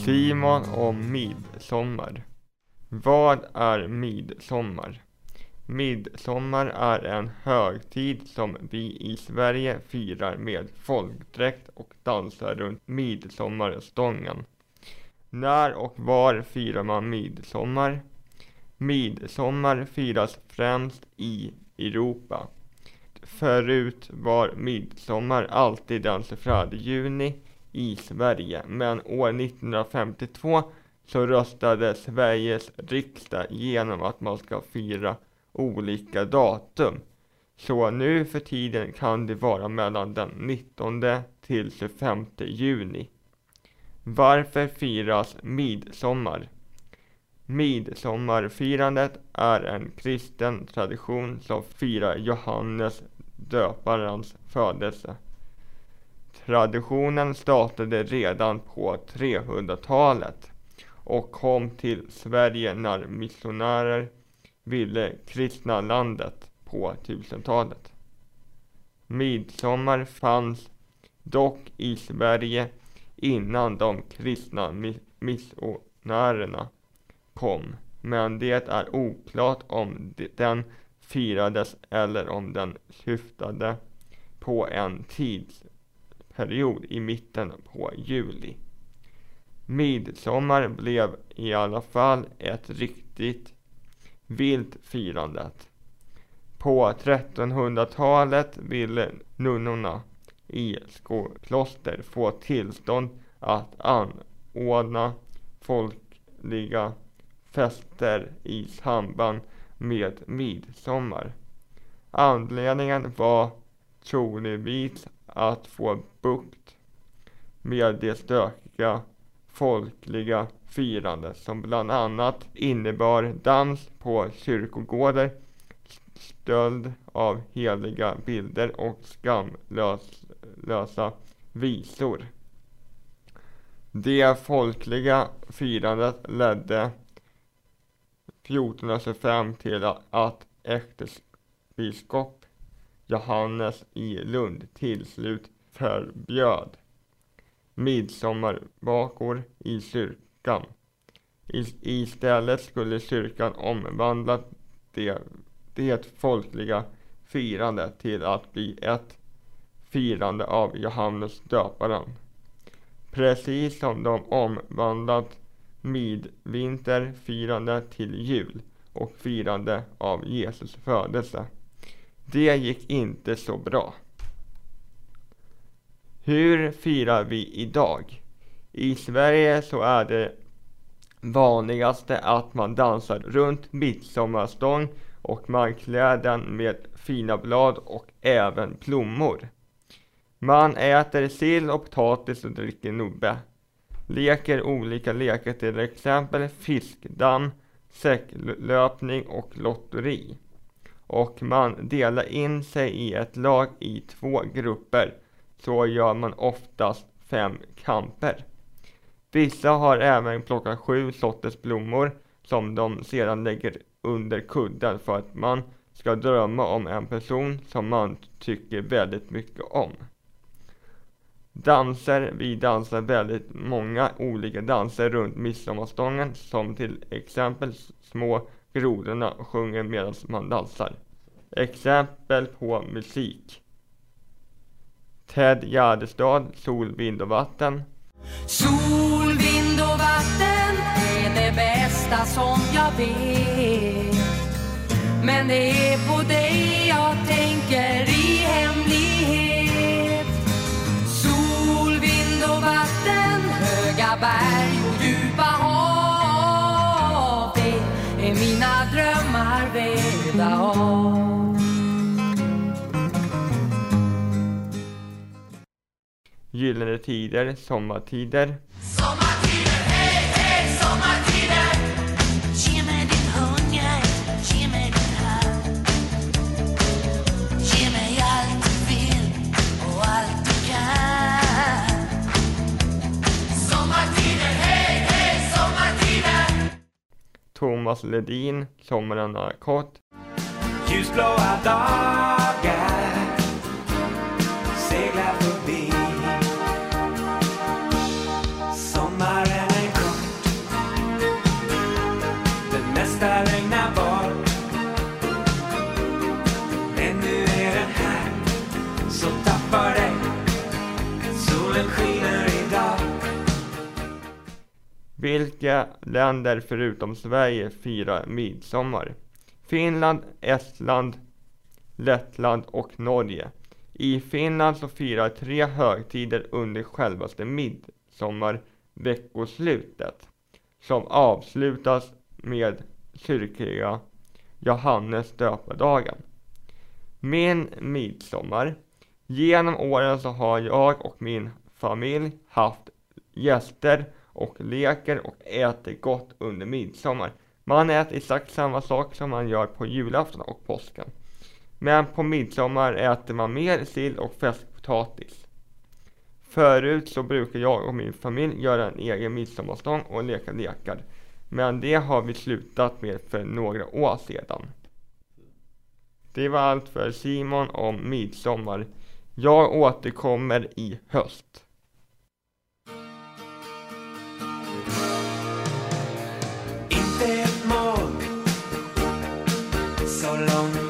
Simon om midsommar. Vad är midsommar? Midsommar är en högtid som vi i Sverige firar med folkdräkt och dansar runt midsommarstången. När och var firar man midsommar? Midsommar firas främst i Europa. Förut var midsommar alltid den 24 juni i Sverige, men år 1952 så röstade Sveriges riksdag genom att man ska fira olika datum. Så nu för tiden kan det vara mellan den 19 till 25 juni. Varför firas midsommar? Midsommarfirandet är en kristen tradition som firar Johannes döparens födelse. Traditionen startade redan på 300-talet och kom till Sverige när missionärer ville kristna landet på 1000-talet. Midsommar fanns dock i Sverige innan de kristna missionärerna kom, men det är oklart om den firades eller om den syftade på en tidsperiod i mitten på juli. Midsommar blev i alla fall ett riktigt vilt firandet. På 1300-talet ville nunnorna i kloster få tillstånd att anordna folkliga fester i samband med midsommar. Anledningen var troligtvis att få bukt med det stökiga folkliga firandet som bland annat innebar dans på kyrkogårdar, stöld av heliga bilder och skamlösa visor. Det folkliga firandet ledde 1425 till att ärkebiskop Johannes i Lund till slut förbjöd midsommarvakor i kyrkan. Istället skulle kyrkan omvandla det folkliga firandet till att bli ett firande av Johannes döparen. Precis som de omvandlat midvinterfirande till jul och firande av Jesus födelse. Det gick inte så bra. Hur firar vi idag? I Sverige så är det vanligaste att man dansar runt midsommarstång och man klär den med fina blad och även plommor. Man äter sill och potatis och dricker nubbe. Leker olika lekar, till exempel fiskdamm, säcklöpning och lotteri. Och man delar in sig i ett lag i 2 grupper. Så gör man oftast 5 kamper. Vissa har även plockat 7 sorters blommor som de sedan lägger under kudden för att man ska drömma om en person som man tycker väldigt mycket om. Vi dansar väldigt många olika danser runt midsommarstången, som till exempel små grodorna sjunger medan man dansar. Exempel på musik: Ted Gärdestad, Sol, vind och vatten. Sol, vind och vatten är det bästa som jag vet. Men det är på dig jag tänker i hemlighet. Sol, vind och vatten, höga berg och djupa hav. Det är mina drömmar vävda av. Gyllene tider, sommartider. Sommartider, hej, hej, sommartider. Ge mig din hunger, ge mig din hand. Ge mig allt du vill och allt du kan. Sommartider, hej, hej, sommartider. Thomas Ledin, Sommaren är kort. Ljusblåa dagar seglar förbi. Sommaren är kort. Vilka länder förutom Sverige firar midsommar? Finland, Estland, Lettland och Norge. I Finland så firar 3 högtider under självaste midsommarveckoslutet, som avslutas med kyrkliga Johannes döpardagen. Min midsommar. Genom åren så har jag och min familj haft gäster och leker och äter gott under midsommar. Man äter exakt samma sak som man gör på julafton och påsken. Men på midsommar äter man mer sill och fläskpotatis. Förut så brukar jag och min familj göra en egen midsommarstång och leka lekar. Men det har vi slutat med för några år sedan. Det var allt för Simon om midsommar. Jag återkommer i höst. Inte ett mål så långt